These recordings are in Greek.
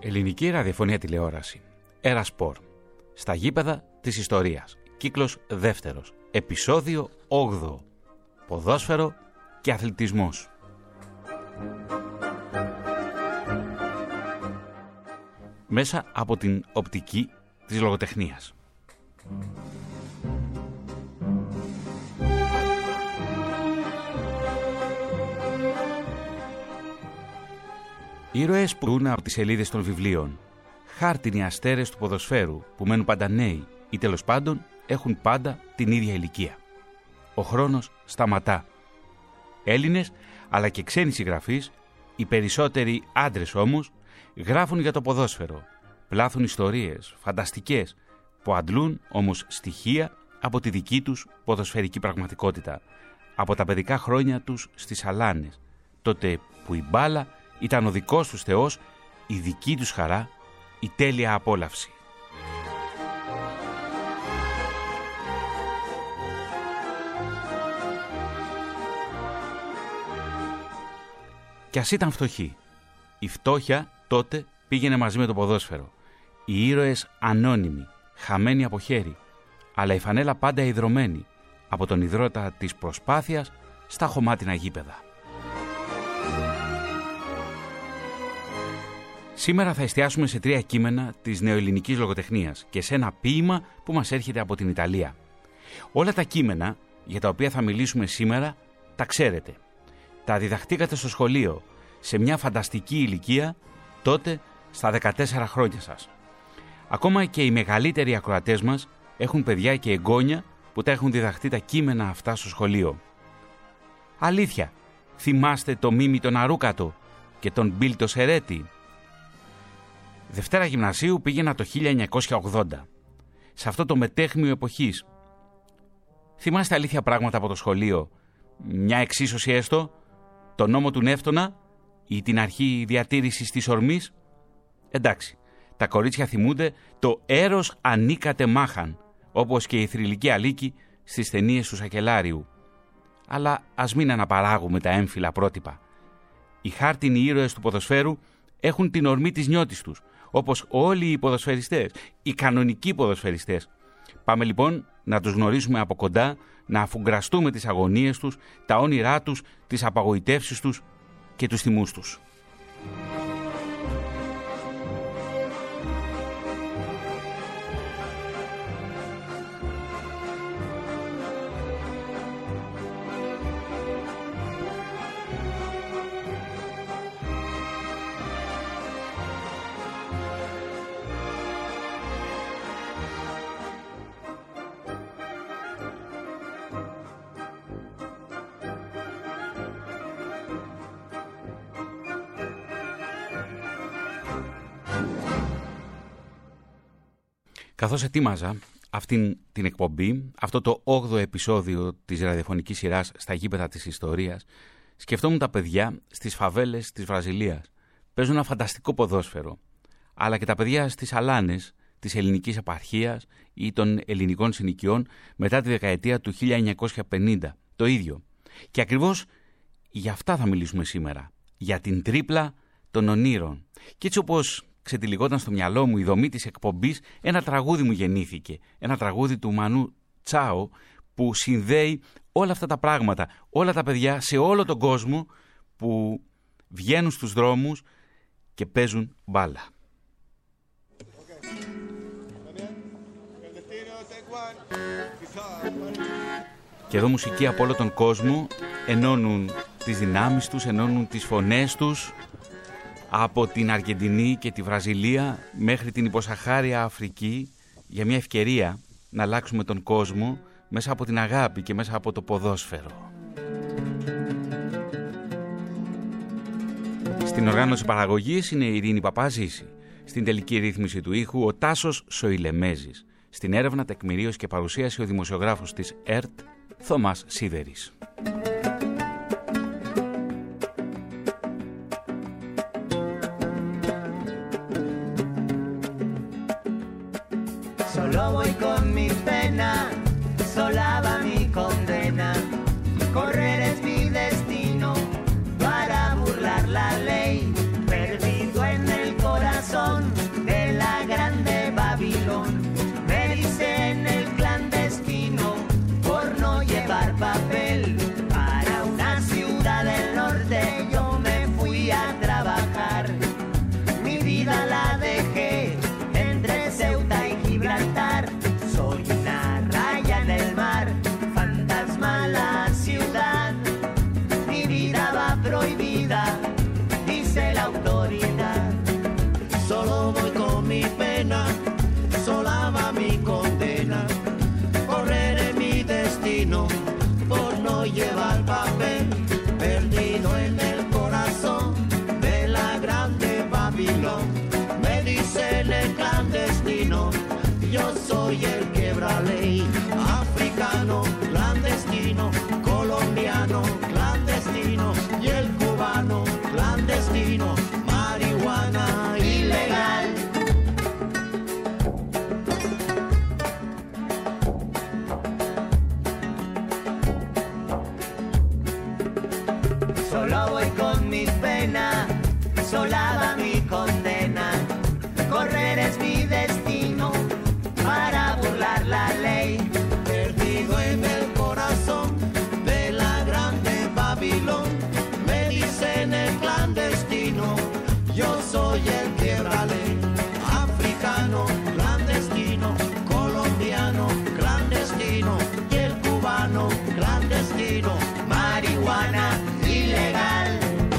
Ελληνική ραδιοφωνία τηλεόραση. Έρα Σπορ. Στα γήπεδα της ιστορίας. Κύκλος 2. Επεισόδιο 8. Ποδόσφαιρο και αθλητισμός. Μέσα από την οπτική της λογοτεχνίας. Ήρωες που δουν από τις σελίδες των βιβλίων. Χάρτινοι αστέρες του ποδοσφαίρου που μένουν πάντα νέοι ή τέλος πάντων έχουν πάντα την ίδια ηλικία. Ο χρόνος σταματά. Έλληνες αλλά και ξένοι συγγραφείς, οι περισσότεροι άντρες όμως, γράφουν για το ποδόσφαιρο. Πλάθουν ιστορίες φανταστικές που αντλούν όμως στοιχεία από τη δική τους ποδοσφαιρική πραγματικότητα. Από τα παιδικά χρόνια τους στις σαλάνες, τότε που η μπάλα ήταν ο δικός τους θεός, η δική τους χαρά, η τέλεια απόλαυση. Κι ας ήταν φτωχοί. Η φτώχεια τότε πήγαινε μαζί με το ποδόσφαιρο. Οι ήρωες ανώνυμοι, χαμένοι από χέρι, αλλά η φανέλα πάντα ιδρωμένη, από τον ιδρώτα της προσπάθειας στα χωμάτινα γήπεδα. Σήμερα θα εστιάσουμε σε 3 κείμενα της νεοελληνικής λογοτεχνίας και σε ένα ποίημα που μας έρχεται από την Ιταλία. Όλα τα κείμενα για τα οποία θα μιλήσουμε σήμερα τα ξέρετε. Τα διδαχτήκατε στο σχολείο, σε μια φανταστική ηλικία, τότε στα 14 χρόνια σας. Ακόμα και οι μεγαλύτεροι ακροατές μας έχουν παιδιά και εγγόνια που τα έχουν διδαχτεί τα κείμενα αυτά στο σχολείο. Αλήθεια, θυμάστε το Μίμη τον Αρούκατο και τον Μπιλ το Σερέτη? Δευτέρα γυμνασίου πήγαινα το 1980, σε αυτό το μετέχμιο εποχής. Θυμάστε αλήθεια πράγματα από το σχολείο? Μια εξίσωση έστω, το νόμο του Νεύτωνα ή την αρχή διατήρησης της ορμής? Εντάξει, τα κορίτσια θυμούνται το «Έρος ανίκατε μάχαν», όπως και η θρυλική Αλίκη στις ταινίες του Σακελάριου. Αλλά ας μην αναπαράγουμε τα έμφυλα πρότυπα. Οι χάρτινοι ήρωες του ποδοσφαίρου έχουν την ορμή της νιώτης τους, όπως όλοι οι ποδοσφαιριστές, οι κανονικοί ποδοσφαιριστές. Πάμε λοιπόν να τους γνωρίσουμε από κοντά, να αφουγκραστούμε τις αγωνίες τους, τα όνειρά τους, τις απαγοητεύσεις τους και τους θυμούς τους. Καθώς ετοίμαζα αυτήν την εκπομπή, αυτό το 8ο επεισόδιο της ραδιοφωνικής σειράς στα γήπεδα της ιστορίας, σκεφτόμουν τα παιδιά στις φαβέλες της Βραζιλίας. Παίζουν ένα φανταστικό ποδόσφαιρο, αλλά και τα παιδιά στις σαλάνες της ελληνικής επαρχίας ή των ελληνικών συνοικιών μετά τη δεκαετία του 1950. Το ίδιο. Και ακριβώς για αυτά θα μιλήσουμε σήμερα. Για την τρίπλα των ονείρων. Και έτσι όπως ξετυλιγόταν στο μυαλό μου η δομή της εκπομπής, ένα τραγούδι μου γεννήθηκε. Ένα τραγούδι του Μανού Τσάο που συνδέει όλα αυτά τα πράγματα, όλα τα παιδιά σε όλο τον κόσμο που βγαίνουν στους δρόμους και παίζουν μπάλα. Και εδώ μουσική από όλο τον κόσμο ενώνουν τις δυνάμεις τους, ενώνουν τις φωνές τους, από την Αργεντινή και τη Βραζιλία μέχρι την υποσαχάρια Αφρική, για μια ευκαιρία να αλλάξουμε τον κόσμο μέσα από την αγάπη και μέσα από το ποδόσφαιρο. Στην οργάνωση παραγωγής είναι η Ειρήνη Παπαζήση. Στην τελική ρύθμιση του ήχου ο Τάσος Σοηλεμέζης. Στην έρευνα, τεκμηρίωση και παρουσίαση ο δημοσιογράφος της ΕΡΤ Θωμάς Σίδερης. Solo voy con mi pena, sola va mi condena. Correr es mi destino para burlar la ley. Perdido en el corazón cubano clandestino y el cubano clandestino, marihuana ilegal. Solo voy con mi pena, sola va mi condena, correr es mi destino para burlar la ley. Perdido en el corazón de la grande Babilón, me dicen el clandestino, yo soy el tierra ley. Africano clandestino, colombiano clandestino y el cubano clandestino, marihuana ilegal.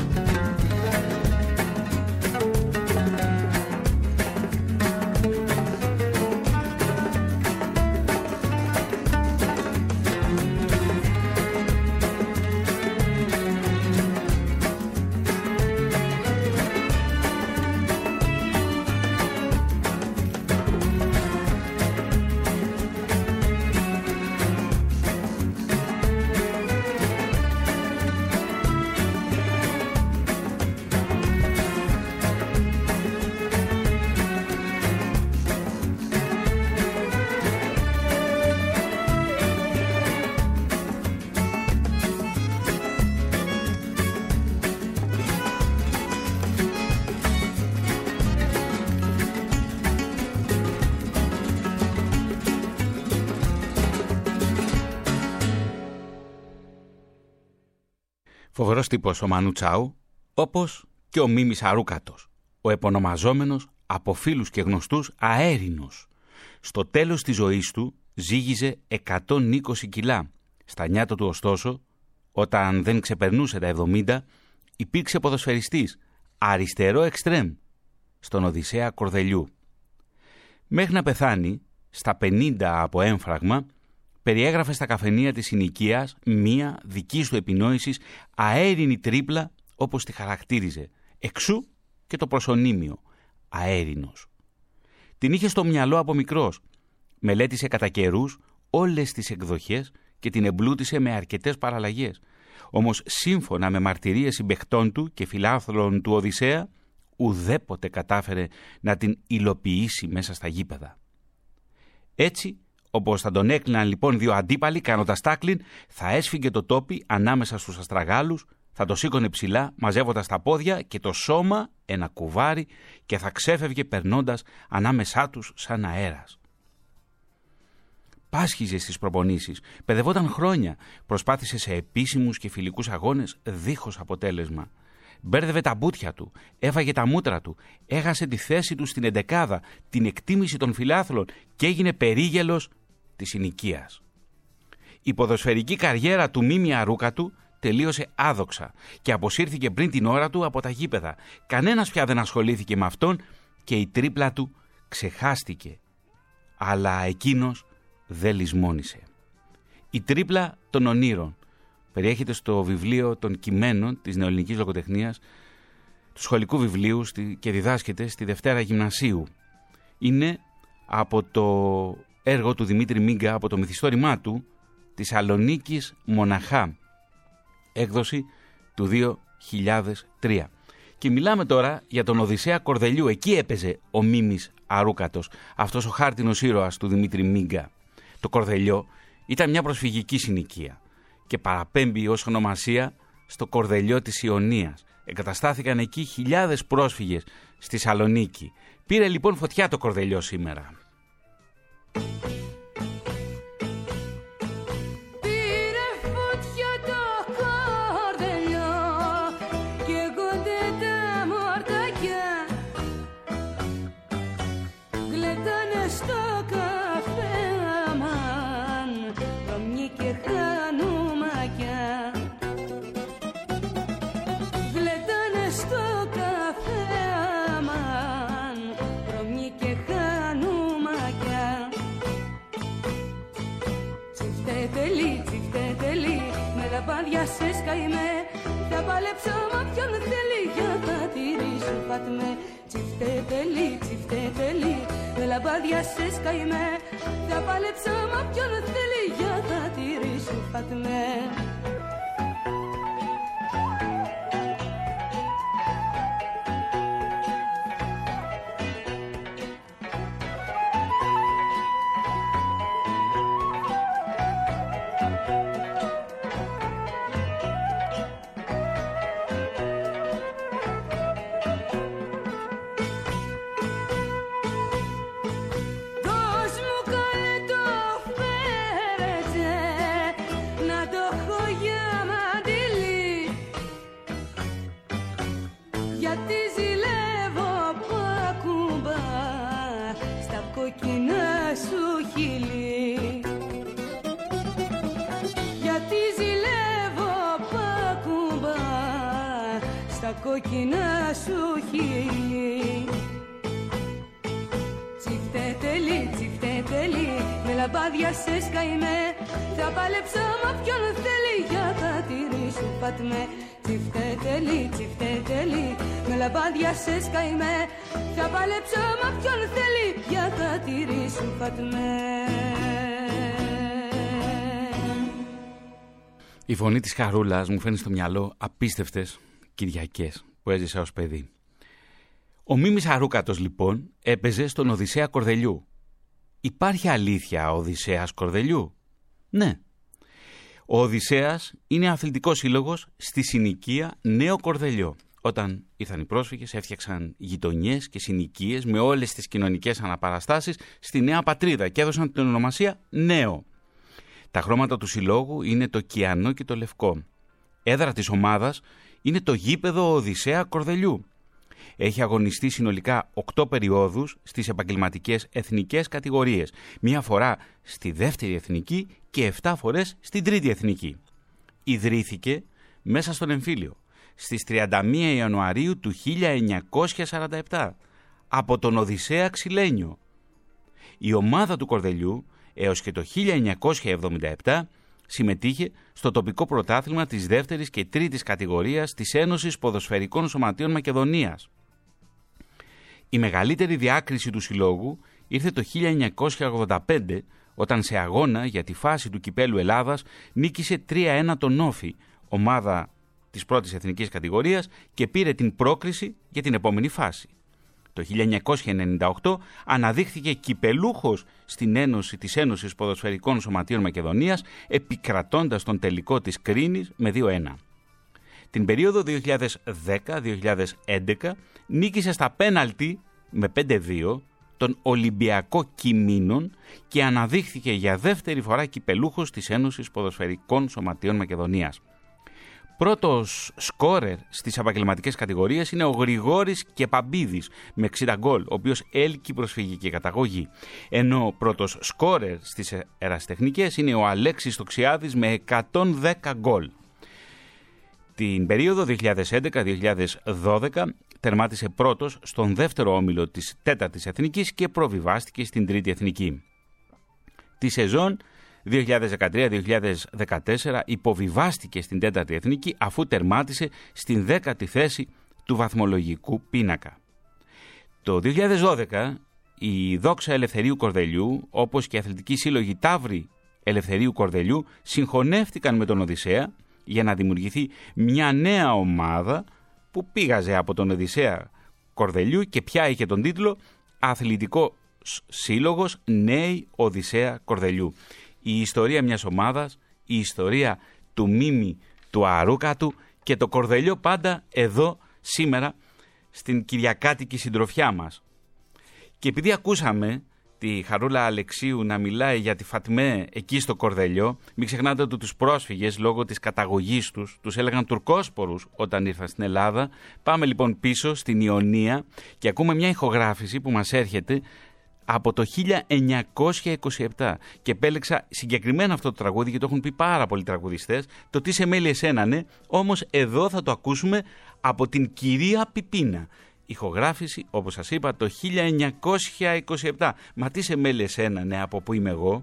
Φοβερός τύπος ο Μανού Τσάου, όπως και ο Μίμης Αρούκατος, ο επωνομαζόμενος από φίλους και γνωστούς Αέρινος. Στο τέλος της ζωής του ζύγιζε 120 κιλά. Στα νιάτα του ωστόσο, όταν δεν ξεπερνούσε τα 70, υπήρξε ποδοσφαιριστής, αριστερό εξτρέμ, στον Οδυσσέα Κορδελιού. Μέχρι να πεθάνει, στα 50 από έμφραγμα, περιέγραφε στα καφενεία της συνοικίας μία δικής του επινόησης αέρινη τρίπλα, όπως τη χαρακτήριζε, εξού και το προσωνύμιο, Αέρινος. Την είχε στο μυαλό από μικρός, μελέτησε κατά καιρούς όλες τις εκδοχές και την εμπλούτησε με αρκετές παραλλαγές. Όμως σύμφωνα με μαρτυρίες συμπαιχτών του και φιλάθλων του Οδυσσέα, ουδέποτε κατάφερε να την υλοποιήσει μέσα στα γήπεδα. Έτσι, όπως θα τον έκλειναν λοιπόν δύο αντίπαλοι κάνοντας τάκλιν, θα έσφυγε το τόπι ανάμεσα στους αστραγάλους, θα το σήκωνε ψηλά μαζεύοντας τα πόδια και το σώμα ένα κουβάρι και θα ξέφευγε περνώντας ανάμεσά τους σαν αέρας. Πάσχιζε στις προπονήσεις, παιδευόταν χρόνια, προσπάθησε σε επίσημους και φιλικούς αγώνες δίχως αποτέλεσμα. Μπέρδευε τα μπούτια του, έφαγε τα μούτρα του, έχασε τη θέση του στην εντεκάδα, την εκτίμηση των φιλάθλων και έγινε περίγελος της συνοικίας. Η ποδοσφαιρική καριέρα του Μίμη Αρούκατου τελείωσε άδοξα και αποσύρθηκε πριν την ώρα του από τα γήπεδα. Κανένας πια δεν ασχολήθηκε με αυτόν και η τρίπλα του ξεχάστηκε. Αλλά εκείνος δεν λησμόνισε. Η τρίπλα των ονείρων περιέχεται στο βιβλίο των κειμένων της νεοελληνικής λογοτεχνίας, του σχολικού βιβλίου και διδάσκεται στη Δευτέρα Γυμνασίου. Είναι από το έργο του Δημήτρη Μίγκα, από το μυθιστόρημά του, της Σαλονίκης Μοναχά, έκδοση του 2003. Και μιλάμε τώρα για τον Οδυσσέα Κορδελιού. Εκεί έπαιζε ο Μίμης Αρούκατος, αυτός ο χάρτινος ήρωας του Δημήτρη Μίγκα. Το Κορδελιό ήταν μια προσφυγική συνοικία και παραπέμπει ως ονομασία στο Κορδελιό της Ιωνίας. Εγκαταστάθηκαν εκεί χιλιάδες πρόσφυγες στη Σαλονίκη. Πήρε λοιπόν φωτιά το Κορδελιό σήμερα. Πάδια σε σκαημέ, θα παλέψω μα ποιον θέλει για θα τηρήσω πατμέ. Τσιφτε τελεί, με λαμπάδια σε σκαημέ, θα παλέψω μα ποιον θέλει για θα τηρήσω πατμέ. τα κόκκινα σου χείλη. Τσιφτετελή, με λαμπάδια σε σκαημέ, θα παλέψω με όποιον θέλει για τα τυρί σου πατμέ. Τσιφτετελή, με λαμπάδια σε σκαημέ, θα παλέψω με όποιον θέλει για τα τυρί σου πατμέ. Η φωνή της Χαρούλας μου φαίνει στο μυαλό απίστευτες Κυριακές που έζησα ως παιδί. Ο Μίμης Αρούκατος λοιπόν έπαιζε στον Οδυσσέα Κορδελιού. Υπάρχει αλήθεια ο Οδυσσέας Κορδελιού? Ναι. Ο Οδυσσέας είναι αθλητικός σύλλογος στη συνοικία Νέο Κορδελιό. Όταν ήρθαν οι πρόσφυγες έφτιαξαν γειτονιές και συνοικίες με όλες τις κοινωνικές αναπαραστάσεις στη νέα πατρίδα και έδωσαν την ονομασία Νέο. Τα χρώματα του συλλόγου είναι το κιανό και το λευκό. Έδρα της ομάδας είναι το γήπεδο Οδυσσέα Κορδελιού. Έχει αγωνιστεί συνολικά 8 περιόδους στις επαγγελματικές εθνικές κατηγορίες. Μία φορά στη δεύτερη εθνική και 7 φορές στην τρίτη εθνική. Ιδρύθηκε μέσα στον εμφύλιο στις 31 Ιανουαρίου του 1947 από τον Οδυσσέα Ξυλένιο. Η ομάδα του Κορδελιού έως και το 1977 συμμετείχε στο τοπικό πρωτάθλημα της δεύτερης και τρίτης κατηγορίας της Ένωσης Ποδοσφαιρικών Σωματείων Μακεδονίας. Η μεγαλύτερη διάκριση του συλλόγου ήρθε το 1985 όταν σε αγώνα για τη φάση του Κυπέλλου Ελλάδας νίκησε 3-1 τον Όφη, ομάδα της πρώτης εθνικής κατηγορίας, και πήρε την πρόκριση για την επόμενη φάση. Το 1998 αναδείχθηκε κυπελούχος στην Ένωση της Ένωσης Ποδοσφαιρικών Σωματείων Μακεδονίας, επικρατώντας τον τελικό της Κρίνης με 2-1. Την περίοδο 2010-2011 νίκησε στα πέναλτι με 5-2 τον Ολυμπιακό Κιμήνων και αναδείχθηκε για δεύτερη φορά κυπελούχος της Ένωσης Ποδοσφαιρικών Σωματείων Μακεδονίας. Πρώτος σκόρερ στις επαγγελματικές κατηγορίες είναι ο Γρηγόρης Κεπαμπίδης με 60 γκολ, ο οποίος έλκει προσφυγική καταγωγή. Ενώ πρώτος σκόρερ στις ερασιτεχνικές είναι ο Αλέξης Τοξιάδης με 110 γκολ. Την περίοδο 2011-2012 τερμάτισε πρώτος στον δεύτερο όμιλο της τέταρτης εθνικής και προβιβάστηκε στην τρίτη εθνική. Τη σεζόν 2013-2014 υποβιβάστηκε στην τέταρτη εθνική αφού τερμάτισε στην 10η θέση του βαθμολογικού πίνακα. Το 2012 η Δόξα Ελευθερίου Κορδελιού, όπως και οι αθλητικοί σύλλογοι Ταύρη Ελευθερίου Κορδελιού, συγχωνεύτηκαν με τον Οδυσσέα για να δημιουργηθεί μια νέα ομάδα που πήγαζε από τον Οδυσσέα Κορδελιού και πια είχε τον τίτλο Αθλητικό Σύλλογος Νέοι Οδυσσέα Κορδελιού. Η ιστορία μιας ομάδας, η ιστορία του Μίμη του Αρούκατου και το Κορδελιό πάντα εδώ σήμερα στην κυριακάτικη συντροφιά μας. Και επειδή ακούσαμε τη Χαρούλα Αλεξίου να μιλάει για τη Φατμέ εκεί στο Κορδελιό, μην ξεχνάτε ότι τους πρόσφυγες λόγω της καταγωγής τους έλεγαν Τουρκόσπορους όταν ήρθαν στην Ελλάδα. Πάμε λοιπόν πίσω στην Ιωνία και ακούμε μια ηχογράφηση που μας έρχεται από το 1927 και επέλεξα συγκεκριμένα αυτό το τραγούδι, γιατί το έχουν πει πάρα πολλοί τραγουδιστές, το «Τι σε μέλει εσένα», ναι, όμως εδώ θα το ακούσουμε από την κυρία Πιπίνα. Ηχογράφηση, όπως σας είπα, το 1927. Μα τι σε μέλει εσένα, ναι, από πού είμαι εγώ.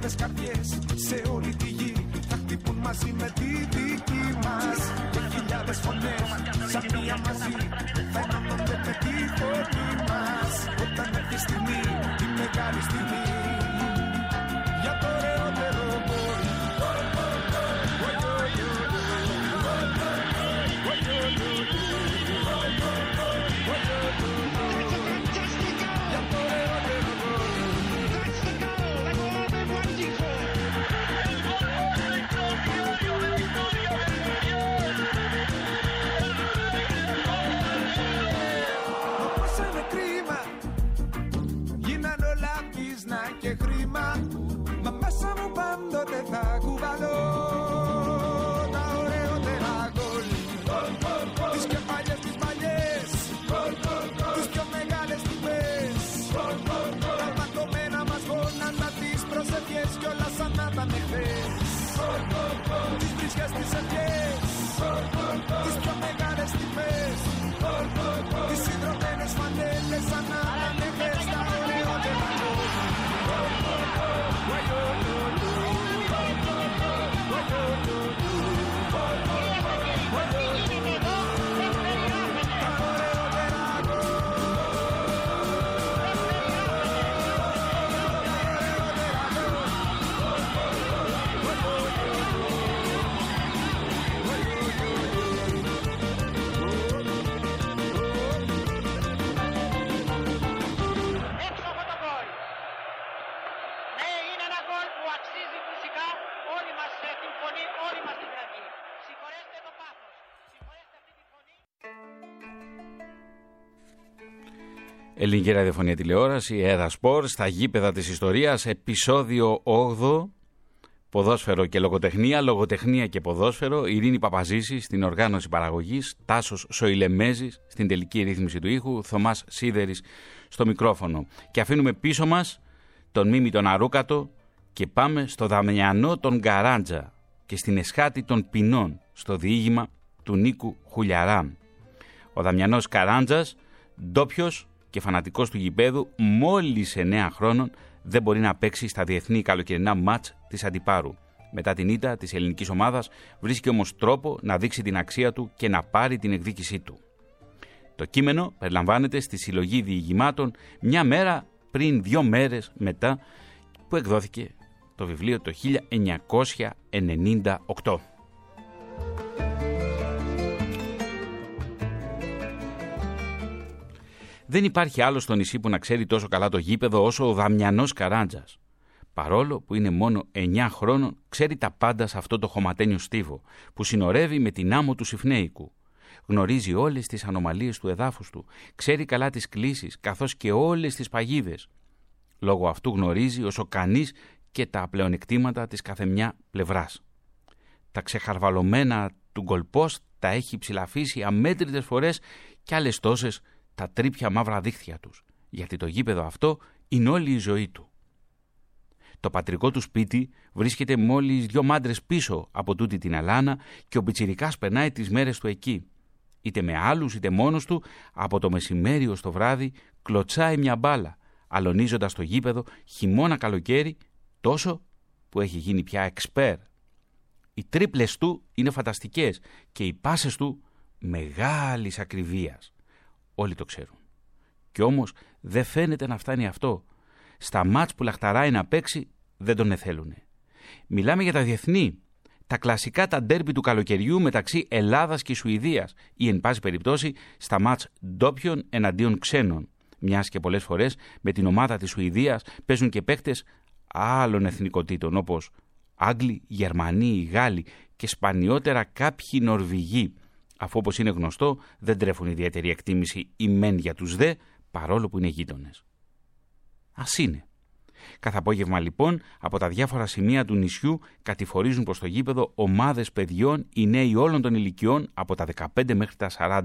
χιλιάδες καρδιές σε όλη τη γη θα χτυπούν μαζί με τη δική μας. Και χιλιάδες φωνές σαν μία μαζί θα ενώνονται με τη φωνή μας. Όταν έρθει η στιγμή, η μεγάλη στιγμή για το ωραιότερο γκολ. Και χρήμα, μα μέσα μου πάντοτε θα κουβαλώ τα ωραιότερα γκολ. Τις πιο παλιές, τις παλιές, τις πιο μεγάλες στιγμές, τα ματωμένα μας γόνατα, τις προσευχές κι όλα σαν να ήταν εχθές. Τις βρίσκες, τις ευχές, τις πιο μεγάλες στιγμές, τις συνδρομένες φανέλες σαν να ήταν εχθές. Τα ωραιότερα γκολ. Ελληνική ραδιοφωνία τηλεόραση, ΕΡΑ Σπορ, στα γήπεδα της ιστορίας, επεισόδιο 8, ποδόσφαιρο και λογοτεχνία, λογοτεχνία και ποδόσφαιρο, Ειρήνη Παπαζήση στην οργάνωση παραγωγής, Τάσος Σοηλεμέζης στην τελική ρύθμιση του ήχου, Θωμάς Σίδερης στο μικρόφωνο. Και αφήνουμε πίσω μας τον Μίμη τον Αρούκατο και πάμε στο Δαμιανό τον Γκαράντζα και στην Εσχάτη των Πινών, στο διήγημα του Νίκου Χουλιαρά. Ο Δαμιανός Καράντζας, ντόπιος και φανατικός του γηπέδου, μόλις 9 χρόνων δεν μπορεί να παίξει στα διεθνή καλοκαιρινά μάτς της Αντιπάρου. Μετά την ήττα της ελληνικής ομάδας βρίσκει όμως τρόπο να δείξει την αξία του και να πάρει την εκδίκησή του. Το κείμενο περιλαμβάνεται στη συλλογή διηγημάτων μια μέρα πριν 2 μέρες μετά που εκδόθηκε το βιβλίο το 1998. Δεν υπάρχει άλλο στο νησί που να ξέρει τόσο καλά το γήπεδο όσο ο Δαμιανός Καράντζας. Παρόλο που είναι μόνο 9 χρόνων, ξέρει τα πάντα σε αυτό το χωματένιο στίβο που συνορεύει με την άμμο του Συφνέικου. Γνωρίζει όλες τις ανομαλίες του εδάφους του, ξέρει καλά τις κλίσεις καθώς και όλες τις παγίδες. Λόγω αυτού γνωρίζει όσο κανείς και τα πλεονεκτήματα της καθεμιά πλευράς. Τα ξεχαρβαλωμένα του γκολπόστ τα έχει ψηλαφίσει αμέτρητες φορές και άλλες τόσες τα τρίπια μαύρα δίχτυα τους, γιατί το γήπεδο αυτό είναι όλη η ζωή του. Το πατρικό του σπίτι βρίσκεται μόλις 2 μάντρες πίσω από τούτη την αλάνα και ο πιτσιρικάς περνάει τις μέρες του εκεί. Είτε με άλλους είτε μόνος του, από το μεσημέρι ως το βράδυ κλωτσάει μια μπάλα, αλωνίζοντας το γήπεδο χειμώνα καλοκαίρι, τόσο που έχει γίνει πια εξπέρ. Οι τρίπλες του είναι φανταστικές και οι πάσες του μεγάλης ακριβίας. Όλοι το ξέρουν. Κι όμως δεν φαίνεται να φτάνει αυτό. Στα μάτς που λαχταράει να παίξει δεν τον εθέλουνε. Μιλάμε για τα διεθνή, τα κλασικά τα ντέρμπι του καλοκαιριού μεταξύ Ελλάδας και Σουηδίας ή εν πάση περιπτώσει στα μάτς ντόπιων εναντίον ξένων. Μιας και πολλές φορές με την ομάδα της Σουηδίας παίζουν και παίκτες άλλων εθνικοτήτων όπως Άγγλοι, Γερμανοί, Γάλλοι και σπανιότερα κάποιοι Νορβηγοί, αφού όπως είναι γνωστό δεν τρέφουν ιδιαίτερη εκτίμηση οι μεν για τους δε, παρόλο που είναι γείτονες. Ας είναι. Κάθε απόγευμα λοιπόν από τα διάφορα σημεία του νησιού κατηφορίζουν προς το γήπεδο ομάδες παιδιών, οι νέοι όλων των ηλικιών από τα 15 μέχρι τα 40.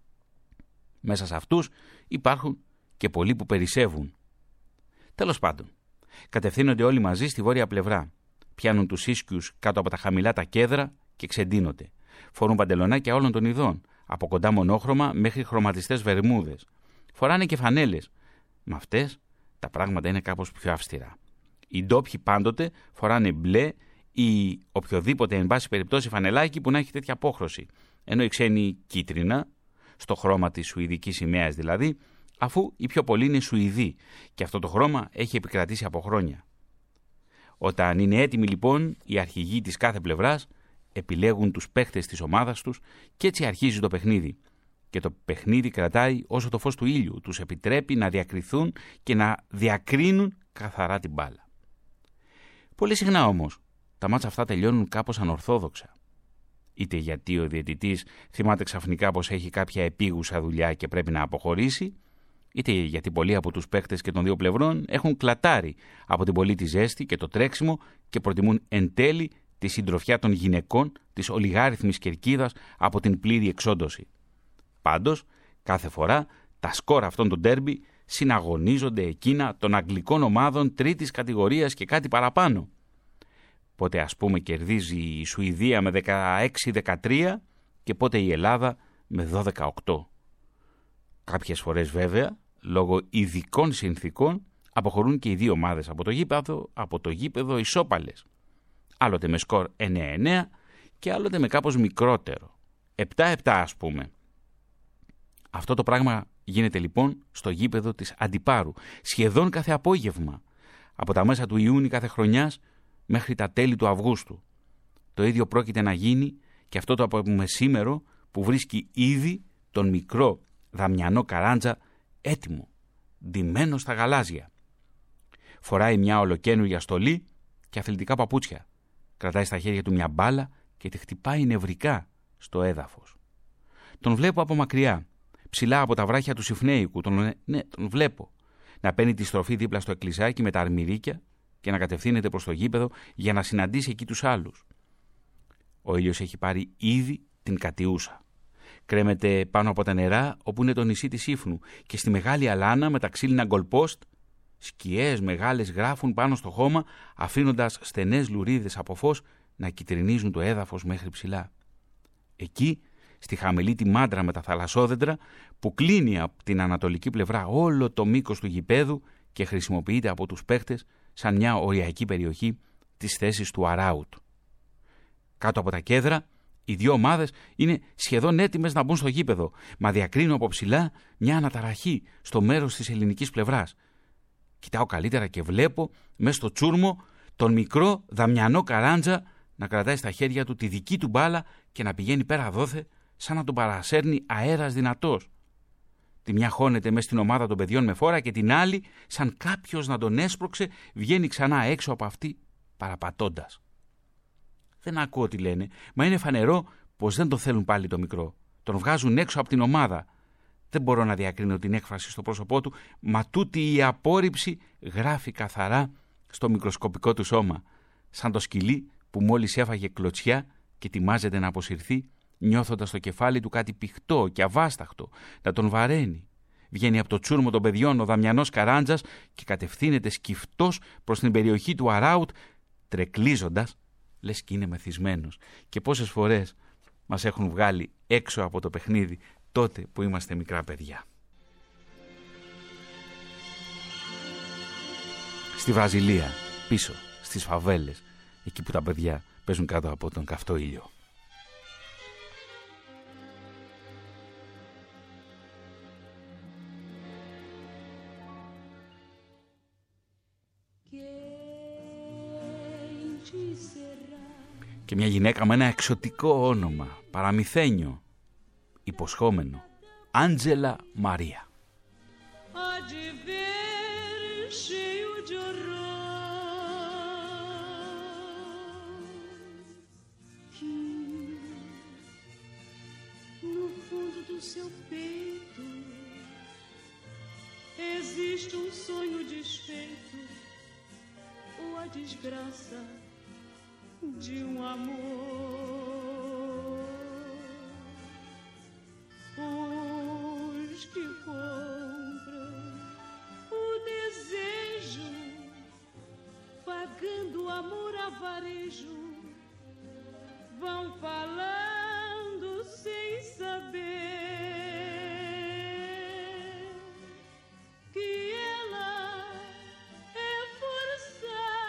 Μέσα σε αυτούς υπάρχουν και πολλοί που περισσεύουν. Τέλος πάντων, κατευθύνονται όλοι μαζί στη βόρεια πλευρά. Πιάνουν τους ίσκιους κάτω από τα χαμηλά τα κέδρα και ξεντίνονται. Φορούν παντελονάκια όλων των ειδών, από κοντά μονόχρωμα μέχρι χρωματιστές βερμούδες. Φοράνε και φανέλες. Με αυτές τα πράγματα είναι κάπως πιο αυστηρά. Οι ντόπιοι πάντοτε φοράνε μπλε ή οποιοδήποτε εν πάση περιπτώσει φανελάκι που να έχει τέτοια απόχρωση, ενώ οι ξένοι κίτρινα, στο χρώμα της σουηδικής σημαίας δηλαδή, αφού οι πιο πολλοί είναι Σουηδοί και αυτό το χρώμα έχει επικρατήσει από χρόνια. Όταν είναι έτοιμοι λοιπόν οι αρχηγοί της κάθε πλευράς, επιλέγουν τους παίχτες της ομάδας τους και έτσι αρχίζει το παιχνίδι. Και το παιχνίδι κρατάει όσο το φως του ήλιου, τους επιτρέπει να διακριθούν και να διακρίνουν καθαρά την μπάλα. Πολύ συχνά όμως τα μάτσα αυτά τελειώνουν κάπως ανορθόδοξα. Είτε γιατί ο διαιτητής θυμάται ξαφνικά πως έχει κάποια επίγουσα δουλειά και πρέπει να αποχωρήσει, είτε γιατί πολλοί από τους παίκτες και των δύο πλευρών έχουν κλατάρει από την πολλή τη ζέστη και το τρέξιμο και προτιμούν εν τέλει τη συντροφιά των γυναικών της ολιγάριθμης κερκίδας από την πλήρη εξόντωση. Πάντως, κάθε φορά τα σκορ αυτών των ντέρμπι συναγωνίζονται εκείνα των αγγλικών ομάδων τρίτης κατηγορίας και κάτι παραπάνω. Πότε ας πούμε κερδίζει η Σουηδία με 16-13 και πότε η Ελλάδα με 12-8. Κάποιες φορές βέβαια, λόγω ειδικών συνθήκων, αποχωρούν και οι δύο ομάδες από το γήπεδο ισόπαλες. Άλλοτε με σκορ 9-9 και άλλοτε με κάπως μικρότερο, 7-7 ας πούμε. Αυτό το πράγμα γίνεται λοιπόν στο γήπεδο της Αντιπάρου, σχεδόν κάθε απόγευμα, από τα μέσα του Ιούνιου κάθε χρονιάς μέχρι τα τέλη του Αυγούστου. Το ίδιο πρόκειται να γίνει και αυτό το απομεσήμερο που βρίσκει ήδη τον μικρό Δαμιανό Καράντζα έτοιμο, ντυμένο στα γαλάζια. Φοράει μια ολοκαίνουργια στολή και αθλητικά παπούτσια. Κρατάει στα χέρια του μια μπάλα και τη χτυπάει νευρικά στο έδαφος. Τον βλέπω από μακριά, ψηλά από τα βράχια του Συφνέικου. Τον βλέπω να παίρνει τη στροφή δίπλα στο εκκλησάκι με τα αρμυρίκια και να κατευθύνεται προς το γήπεδο για να συναντήσει εκεί τους άλλους. Ο ήλιος έχει πάρει ήδη την κατιούσα. Κρέμεται πάνω από τα νερά όπου είναι το νησί της Σύφνου και στη μεγάλη αλάνα με τα ξύλινα γκολπόστ σκιές μεγάλες γράφουν πάνω στο χώμα, αφήνοντας στενές λουρίδες από φως να κυτρινίζουν το έδαφος μέχρι ψηλά. Εκεί, στη χαμηλή τη μάντρα με τα θαλασσόδεντρα που κλείνει από την ανατολική πλευρά όλο το μήκος του γηπέδου και χρησιμοποιείται από τους παίχτες σαν μια οριακή περιοχή της θέσης του αράουτ. Κάτω από τα κέδρα, οι δύο ομάδες είναι σχεδόν έτοιμες να μπουν στο γήπεδο, μα διακρίνω από ψηλά μια αναταραχή στο μέρος της ελληνικής πλευράς. Κοιτάω καλύτερα και βλέπω μέσα στο τσούρμο τον μικρό Δαμιανό Καράντζα να κρατάει στα χέρια του τη δική του μπάλα και να πηγαίνει πέρα δόθε σαν να τον παρασέρνει αέρας δυνατός. Τη μια χώνεται μέσα στην ομάδα των παιδιών με φόρα και την άλλη, σαν κάποιος να τον έσπρωξε, βγαίνει ξανά έξω από αυτή παραπατώντας. Δεν ακούω τι λένε, μα είναι φανερό πως δεν το θέλουν πάλι το μικρό. Τον βγάζουν έξω από την ομάδα. Δεν μπορώ να διακρίνω την έκφραση στο πρόσωπό του, μα τούτη η απόρριψη γράφει καθαρά στο μικροσκοπικό του σώμα, σαν το σκυλί που μόλις έφαγε κλωτσιά και ετοιμάζεται να αποσυρθεί, νιώθοντας στο κεφάλι του κάτι πηχτό και αβάσταχτο να τον βαραίνει. Βγαίνει από το τσούρμο των παιδιών ο Δαμιανός Καράντζας και κατευθύνεται σκυφτός προς την περιοχή του αράουτ, τρεκλίζοντας, λες κι είναι μεθυσμένος. Και πόσες φορές μας έχουν βγάλει έξω από το παιχνίδι τότε που είμαστε μικρά παιδιά. Στη Βραζιλία, πίσω, στις φαβέλες, εκεί που τα παιδιά παίζουν κάτω από τον καυτό ήλιο. Και μια γυναίκα με ένα εξωτικό όνομα, παραμυθένιο, υποσχόμενο, Άντζελα Μαρία. Seu peito existe sonho desfeito ou a desgraça de amor. Os que compram o desejo pagando amor a varejo vão falando sem saber que ela é forçada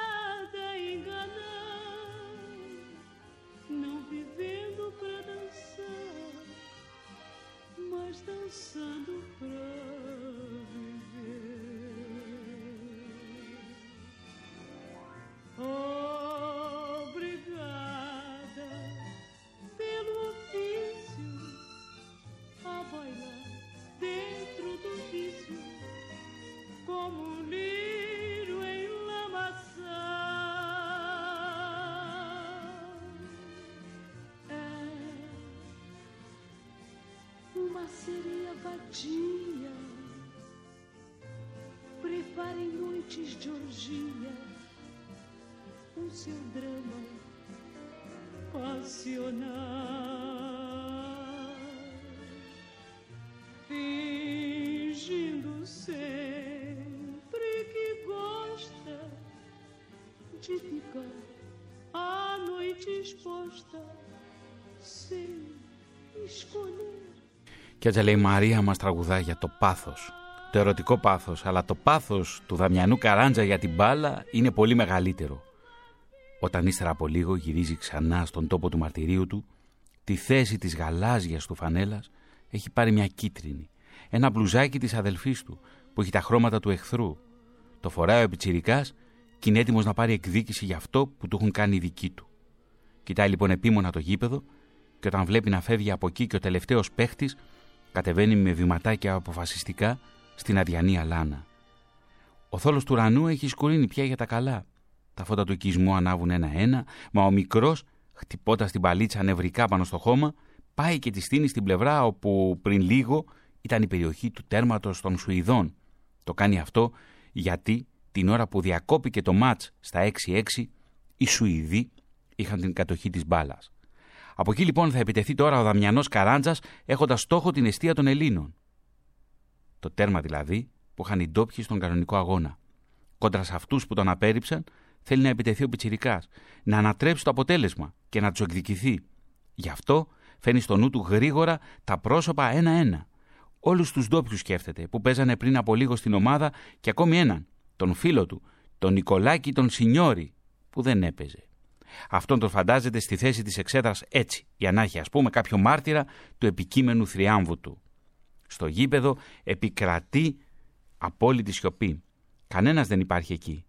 seria vadia. Prepare noites de orgia, o seu drama passional, fingindo sempre que gosta de ficar à noite exposta sem escolher. Και έτσι λέει η Μαρία μας τραγουδά για το πάθος. Το ερωτικό πάθος, αλλά το πάθος του Δαμιανού Καράντζα για την μπάλα είναι πολύ μεγαλύτερο. Όταν ύστερα από λίγο γυρίζει ξανά στον τόπο του μαρτυρίου του, τη θέση της γαλάζιας του φανέλας έχει πάρει μια κίτρινη. Ένα μπλουζάκι της αδελφής του που έχει τα χρώματα του εχθρού. Το φοράει ο πιτσιρικάς και είναι έτοιμος να πάρει εκδίκηση για αυτό που του έχουν κάνει οι δικοί του. Κοιτάει λοιπόν επίμονα το γήπεδο και όταν βλέπει να φεύγει από εκεί και ο τελευταίος παίχτης, κατεβαίνει με βηματάκια αποφασιστικά στην αδιανή αλάνα. Ο θόλος του ουρανού έχει σκουρίνει πια για τα καλά. Τα φώτα του οικισμού ανάβουν ένα-ένα, μα ο μικρός, χτυπώντας την παλίτσα νευρικά πάνω στο χώμα, πάει και τη στείνει στην πλευρά όπου πριν λίγο ήταν η περιοχή του τέρματος των Σουηδών. Το κάνει αυτό γιατί την ώρα που διακόπηκε το μάτς στα 6-6, οι Σουηδοί είχαν την κατοχή της μπάλας. Από εκεί λοιπόν θα επιτεθεί τώρα ο Δαμιανός Καράντζας έχοντας στόχο την εστία των Ελλήνων. Το τέρμα δηλαδή που είχαν οι ντόπιοι στον κανονικό αγώνα. Κόντρα σε αυτούς που τον απέρριψαν, θέλει να επιτεθεί ο πιτσιρικάς, να ανατρέψει το αποτέλεσμα και να τους εκδικηθεί. Γι' αυτό φέρνει στο νου του γρήγορα τα πρόσωπα ένα-ένα. Όλους τους ντόπιους σκέφτεται που παίζανε πριν από λίγο στην ομάδα και ακόμη έναν, τον φίλο του, τον Νικολάκη τον Σινιόρη, που δεν έπαιζε. Αυτόν τον φαντάζεται στη θέση της εξέδρας έτσι, για να έχει ας πούμε κάποιο μάρτυρα του επικείμενου θριάμβου του. Στο γήπεδο επικρατεί απόλυτη σιωπή. Κανένας δεν υπάρχει εκεί.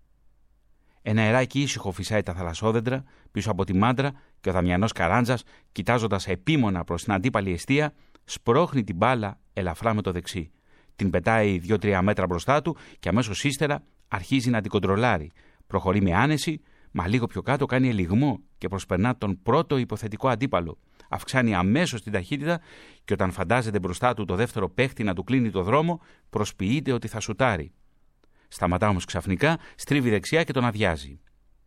Ένα αεράκι ήσυχο φυσάει τα θαλασσόδεντρα πίσω από τη μάντρα και ο Δαμιανός Καράντζας, κοιτάζοντας επίμονα προς την αντίπαλη εστία, σπρώχνει την μπάλα ελαφρά με το δεξί. Την πετάει 2-3 μέτρα μπροστά του και αμέσως ύστερα αρχίζει να την κοντρολάρει. Προχωρεί με άνεση, μα λίγο πιο κάτω κάνει ελιγμό και προσπερνά τον πρώτο υποθετικό αντίπαλο. Αυξάνει αμέσως την ταχύτητα και όταν φαντάζεται μπροστά του το δεύτερο παίχτη να του κλείνει το δρόμο, προσποιείται ότι θα σουτάρει. Σταματά όμως ξαφνικά, στρίβει δεξιά και τον αδειάζει.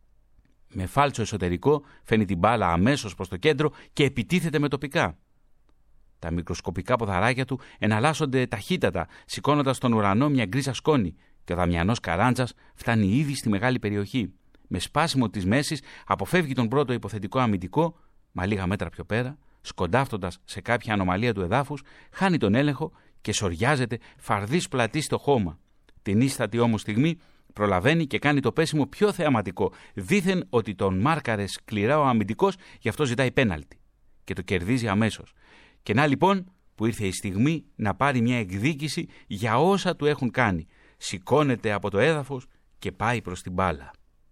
Με φάλτσο εσωτερικό φαίνει την μπάλα αμέσως προς το κέντρο και επιτίθεται με τοπικά. Τα μικροσκοπικά ποδαράκια του εναλλάσσονται ταχύτατα, σηκώνοντας στον ουρανό μια γκρίζα σκόνη και ο Δαμιανός Καράντζας φτάνει ήδη στη μεγάλη περιοχή. Με σπάσιμο της μέσης αποφεύγει τον πρώτο υποθετικό αμυντικό, μα λίγα μέτρα πιο πέρα, σκοντάφτοντας σε κάποια ανομαλία του εδάφους, χάνει τον έλεγχο και σοριάζεται φαρδής πλατή στο χώμα. Την ίστατη όμως στιγμή προλαβαίνει και κάνει το πέσιμο πιο θεαματικό. Δήθεν ότι τον μάρκαρε σκληρά ο αμυντικός, γι' αυτό ζητάει πέναλτι. Και το κερδίζει αμέσως. Και να λοιπόν που ήρθε η στιγμή να πάρει μια εκδίκηση για όσα του έχουν κάνει. Σηκώνεται από το έδαφος και πάει προς την μπάλα.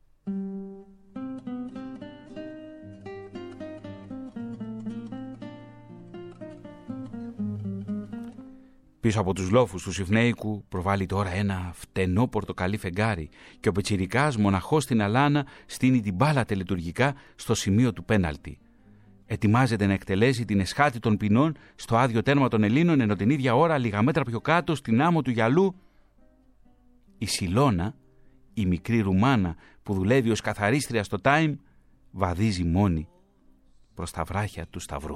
Πίσω από τους λόφους του Συφνέικου προβάλλει τώρα ένα φτενό πορτοκαλί φεγγάρι και ο πιτσιρικάς μοναχός στην αλάνα στείνει την μπάλα τελετουργικά στο σημείο του πέναλτι. Ετοιμάζεται να εκτελέσει την εσχάτη των ποινών στο άδειο τέρμα των Ελλήνων, ενώ την ίδια ώρα λίγα μέτρα πιο κάτω στην άμμο του γυαλού η Σιλώνα, η μικρή Ρουμάνα που δουλεύει ως καθαρίστρια στο Time, βαδίζει μόνη προς τα βράχια του Σταυρού.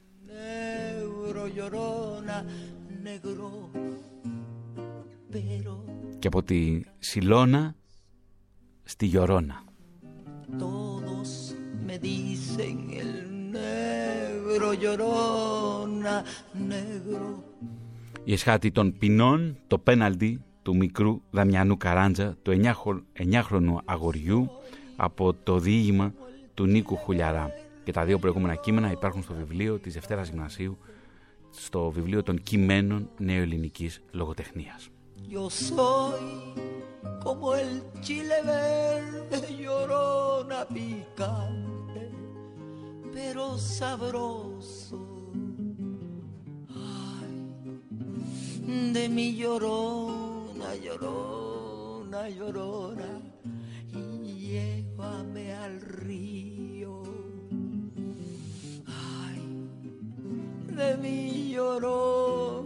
Και από τη Σιλώνα στη Γιορώνα. Η εσχάτη των ποινών, το πέναλτι του μικρού Δαμιανού Καράντζα, του 9χρονου αγοριού, από το διήγημα του Νίκου Χουλιαρά. Και τα δύο προηγούμενα κείμενα υπάρχουν στο βιβλίο της Δευτέρας Γυμνασίου, στο βιβλίο των κειμένων νεοελληνικής λογοτεχνίας. Yo soy como el chile verde, llorona picante, pero sabroso. Ay, de mi llorona, llorona, llorona, y llévame al río. Ay, de mi llorona,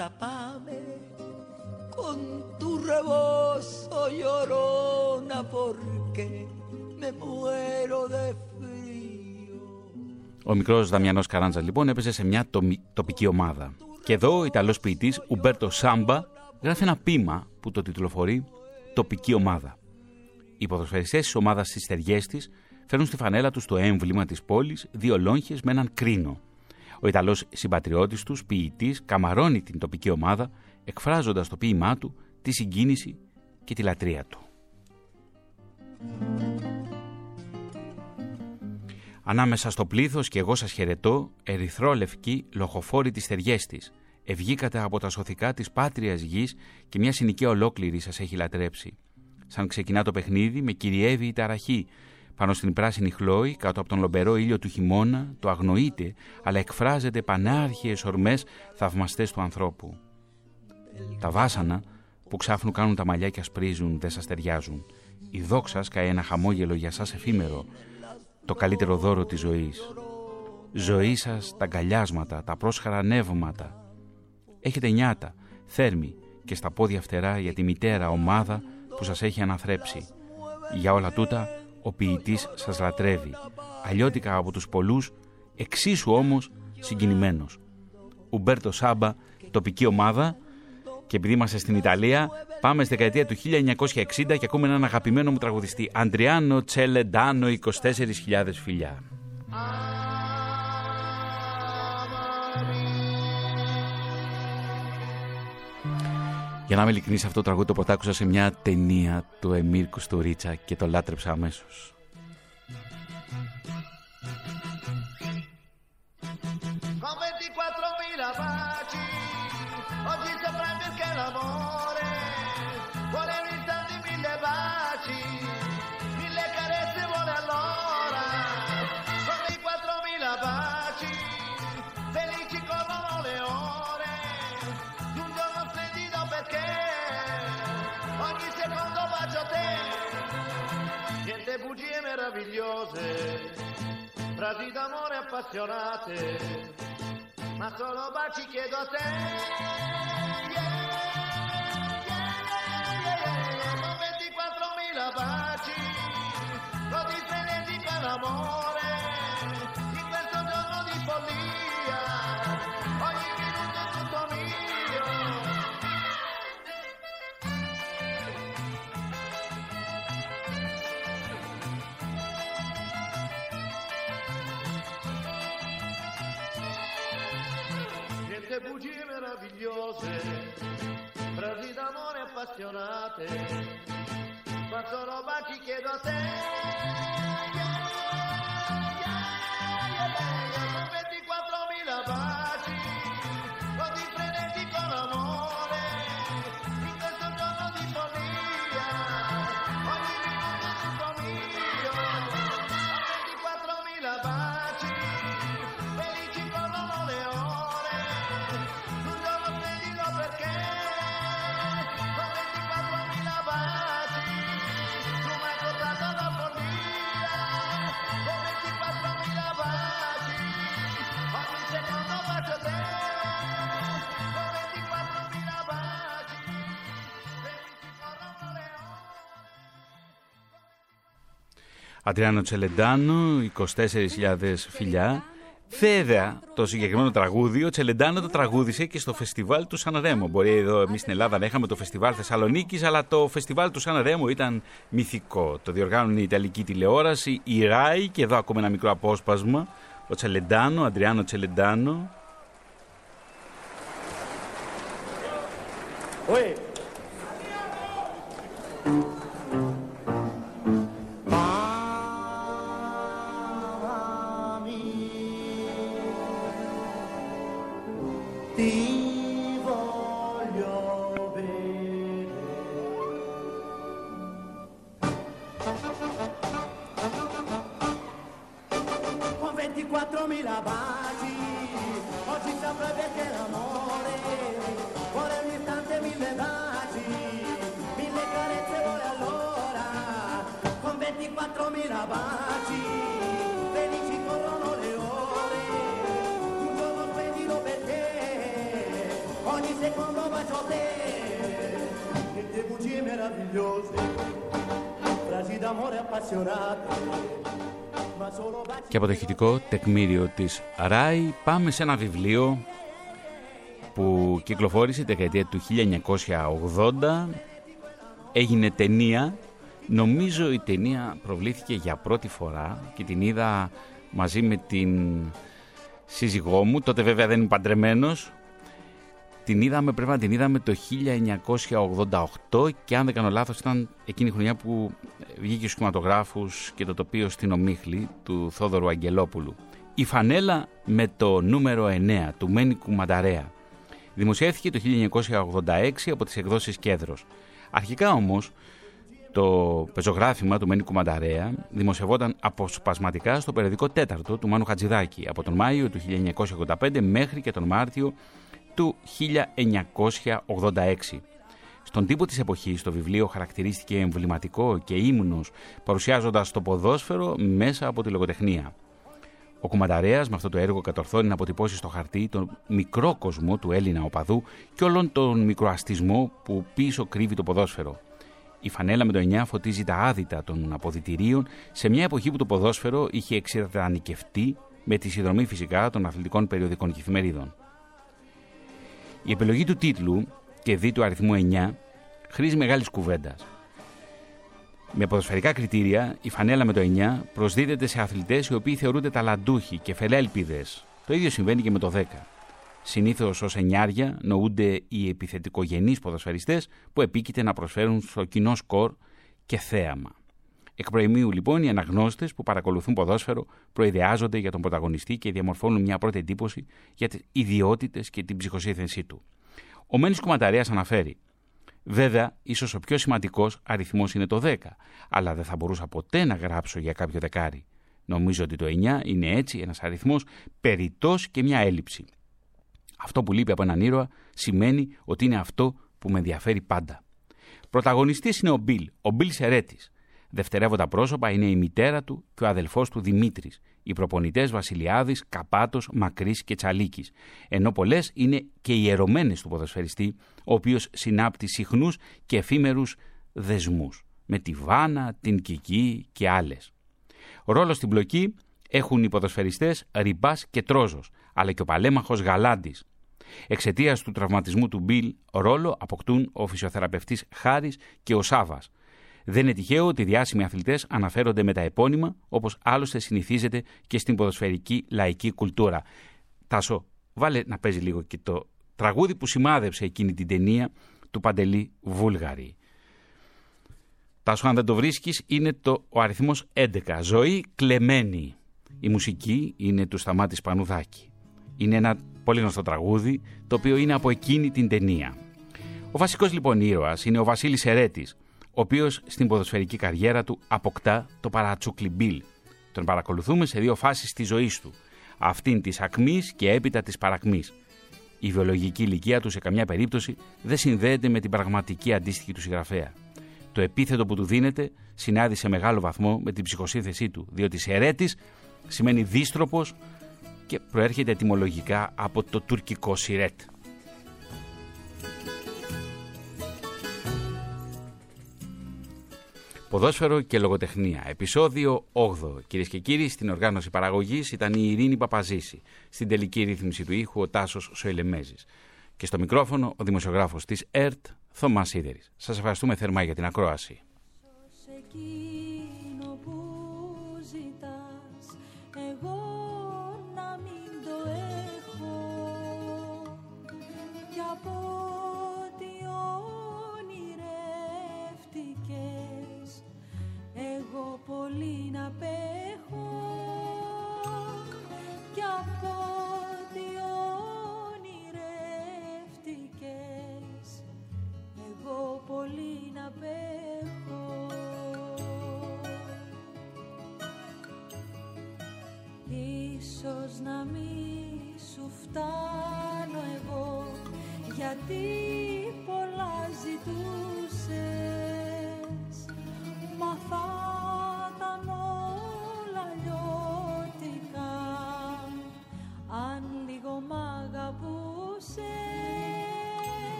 tapame con tu rebozo, llorona, porque me muero de frío. Ο μικρός Δαμιανός Καράντζας λοιπόν έπαιζε σε μια τοπική ομάδα. Και εδώ ο Ιταλός ποιητής Ουμπέρτο Σάμπα γράφει ένα ποίημα που το τιτλοφορεί «Τοπική ομάδα». Οι ποδοσφαιριστές της ομάδας στις στεριές της φέρνουν στη φανέλα τους το έμβλημα της πόλης, δύο λόγχες με έναν κρίνο. Ο Ιταλός συμπατριώτης τους, ποιητής, καμαρώνει την τοπική ομάδα, εκφράζοντας το ποίημά του τη συγκίνηση και τη λατρεία του. Ανάμεσα στο πλήθος και εγώ σας χαιρετώ, ερυθρόλευκοι λοχοφόροι τις στεριές της. Ευγήκατε από τα σωθικά της πάτριας γης και μια συνοικία ολόκληρη σας έχει λατρέψει. Σαν ξεκινά το παιχνίδι, με κυριεύει η ταραχή. Πάνω στην πράσινη χλόη, κάτω από τον λομπερό ήλιο του χειμώνα, το αγνοείται, αλλά εκφράζεται πανάρχιες ορμές θαυμαστές του ανθρώπου. Τα βάσανα που ξάφνου κάνουν τα μαλλιά και ασπρίζουν δεν σας ταιριάζουν. Η δόξα σκάει ένα χαμόγελο για σας εφήμερο, το καλύτερο δώρο της ζωής. Ζωή σας, τα αγκαλιάσματα, τα πρόσχαρα νεύματα. Έχετε νιάτα, θέρμη και στα πόδια φτερά για τη μητέρα ομάδα που σας έχει αναθρέψει. Για όλα τούτα ο ποιητής σας λατρεύει, αλλιώτικα από τους πολλούς, εξίσου όμως συγκινημένος. Ουμπέρτο Σάμπα, τοπική ομάδα. Και επειδή είμαστε στην Ιταλία, πάμε στη δεκαετία του 1960 και ακούμε έναν αγαπημένο μου τραγουδιστή, Αντριάνο Τσελεντάνο, 24.000 φιλιά. Για να είμαι ειλικρινής, αυτό το τραγούδι το ποτάκουσα σε μια ταινία του Εμίρ Κουστουρίτσα και το λάτρεψα αμέσως. Oggi saprai perché l'amore vuole un istante mille baci, mille carezze vuole allora, con i 4.000 baci, felici corrono le ore, un giorno splendido perché ogni secondo bacio a te, niente bugie meravigliose, frasi d'amore appassionate, ma solo baci chiedo a te. Con 24.000 baci, così frenesi per l'amore, in questo giorno di follia, ogni minuto è tutto mio. Niente bugie meravigliose, frasi d'amore appassionate, ma solo baci chiedo a te. Con 24.000 baci, così frenesi con l'amore, in questo giorno di follia, ogni minuto è tutto mio. Con 24.000 baci, felici corrono le ore, un giorno splendido perché con 24.000 baci tu mi hai portato alla follia, con 24.000 baci ogni secondo bacio te, con 24.000 baci felici corrono le ore. Αντριάνο Τσελεντάνο, 24.000 φιλιά. Βέβαια, το συγκεκριμένο τραγούδι, ο Τσελεντάνο το τραγούδισε και στο φεστιβάλ του Σαν Ρέμο. Μπορεί εδώ εμείς στην Ελλάδα να είχαμε το φεστιβάλ Θεσσαλονίκης, αλλά το φεστιβάλ του Σαν Ρέμο ήταν μυθικό. Το διοργάνωνε η Ιταλική τηλεόραση, η Rai, και εδώ ακούμε ένα μικρό απόσπασμα. Ο Τσελεντάνο, Αντριάνο Τσελεντάνο. Ti voglio bene. Con 24.000 baci, oggi saprai perché l'amore vuole un istante mille baci, mille carezze vuole allora, con 24.000 baci, felici corrono le ore, un giorno splendido per te. ogni secondo bacio a te, e te bugie meravigliose, frasi d'amore appassionate. Και από το ηχητικό τεκμήριο της Rai πάμε σε ένα βιβλίο που κυκλοφόρησε τη δεκαετία του 1980, έγινε ταινία. Νομίζω η ταινία προβλήθηκε για πρώτη φορά και την είδα μαζί με την σύζυγό μου, τότε βέβαια δεν είμαι παντρεμένος. Πρέπει να την είδαμε το 1988 και αν δεν κάνω λάθος ήταν εκείνη η χρονιά που βγήκε στους κινηματογράφους και το τοπίο στην Ομίχλη του Θόδωρου Αγγελόπουλου. Η φανέλα με το νούμερο 9 του Μένικου Μανταρέα δημοσιεύθηκε το 1986 από τις εκδόσεις Κέδρος. Αρχικά όμως το πεζογράφημα του Μένικου Μανταρέα δημοσιευόταν αποσπασματικά στο περιοδικό Τέταρτο του Μάνου Χατζηδάκη από τον Μάιο του 1985 μέχρι και τον Μάρτιο του 1986. Στον τύπο της εποχής το βιβλίο χαρακτηρίστηκε εμβληματικό και ύμνος, παρουσιάζοντας το ποδόσφαιρο μέσα από τη λογοτεχνία. Ο Κουμανταρέας με αυτό το έργο κατορθώνει να αποτυπώσει στο χαρτί τον μικρό κόσμο του Έλληνα οπαδού και όλον τον μικροαστισμό που πίσω κρύβει το ποδόσφαιρο. Η φανέλα με το 9 φωτίζει τα άδυτα των αποδυτηρίων σε μια εποχή που το ποδόσφαιρο είχε εξειδανικευτεί με τη συνδρομή φυσικά των αθλητικών περιοδικών και εφημερίδων. Η επιλογή του τίτλου και δι του αριθμού 9 χρήζει μεγάλης κουβέντας. Με ποδοσφαιρικά κριτήρια, η φανέλα με το 9 προσδίδεται σε αθλητές οι οποίοι θεωρούνται ταλαντούχοι και φελέλπιδες. Το ίδιο συμβαίνει και με το 10. Συνήθως ως εννιάρια νοούνται οι επιθετικογενείς ποδοσφαιριστές που επίκειται να προσφέρουν στο κοινό σκορ και θέαμα. Εκ προημίου λοιπόν οι αναγνώστες που παρακολουθούν ποδόσφαιρο προειδεάζονται για τον πρωταγωνιστή και διαμορφώνουν μια πρώτη εντύπωση για τις ιδιότητες και την ψυχοσύνθεσή του. Ο Μένης Κουμανταρέας αναφέρει: βέβαια, ίσως ο πιο σημαντικός αριθμός είναι το 10, αλλά δεν θα μπορούσα ποτέ να γράψω για κάποιο δεκάρι. Νομίζω ότι το 9 είναι έτσι ένας αριθμός περιττός και μια έλλειψη. Αυτό που λείπει από έναν ήρωα σημαίνει ότι είναι αυτό που με ενδιαφέρει πάντα. Πρωταγωνιστής είναι ο Μπιλ Σερέτης. Δευτερεύοντα πρόσωπα είναι η μητέρα του και ο αδελφός του Δημήτρης, οι προπονητές Βασιλιάδης, Καπάτος, Μακρύς και Τσαλίκης, ενώ πολλές είναι και οι ερωμένες του ποδοσφαιριστή, ο οποίος συνάπτει συχνούς και εφήμερους δεσμούς με τη Βάνα, την Κική και άλλες. Ρόλο στην πλοκή έχουν οι ποδοσφαιριστές Ριμπάς και Τρόζος, αλλά και ο παλέμαχος Γαλάντης. Εξαιτίας του τραυματισμού του Μπιλ, ρόλο αποκτούν ο φυσιοθεραπευτής Χάρης και ο Σάβας. Δεν είναι τυχαίο ότι οι διάσημοι αθλητές αναφέρονται με τα επώνυμα, όπως άλλωστε συνηθίζεται και στην ποδοσφαιρική λαϊκή κουλτούρα. Τάσο, βάλε να παίζει λίγο και το τραγούδι που σημάδεψε εκείνη την ταινία του Παντελή Βούλγαρη. Τάσο, αν δεν το βρίσκεις, είναι ο αριθμός 11. Ζωή κλεμμένη. Η μουσική είναι του Σταμάτη Σπανουδάκη. Είναι ένα πολύ γνωστό τραγούδι, το οποίο είναι από εκείνη την ταινία. Ο βασικός λοιπόν ήρωας είναι ο Βασίλης Σερέτης, ο οποίος στην ποδοσφαιρική καριέρα του αποκτά το παρατσούκλι Μπιλ. Τον παρακολουθούμε σε δύο φάσεις της ζωής του, αυτήν της ακμής και έπειτα της παρακμής. Η βιολογική ηλικία του σε καμιά περίπτωση δεν συνδέεται με την πραγματική αντίστοιχη του συγγραφέα. Το επίθετο που του δίνεται συνάδει σε μεγάλο βαθμό με την ψυχοσύνθεσή του, διότι Σερέτης σημαίνει δίστροπος και προέρχεται ετυμολογικά από το τουρκικό σιρέτ. Ποδόσφαιρο και λογοτεχνία. Επεισόδιο 8. Κυρίες και κύριοι, στην οργάνωση παραγωγής ήταν η Ειρήνη Παπαζήση. Στην τελική ρύθμιση του ήχου ο Τάσος Σοηλεμέζης. Και στο μικρόφωνο ο δημοσιογράφος της ΕΡΤ, Θωμάς Σίδερης. Σας ευχαριστούμε θερμά για την ακρόαση. Πολύ να πέχω κι από ό,τι ονειρεύτηκες εγώ πολύ να πέχω. Ίσως να μη σου φτάνω εγώ γιατί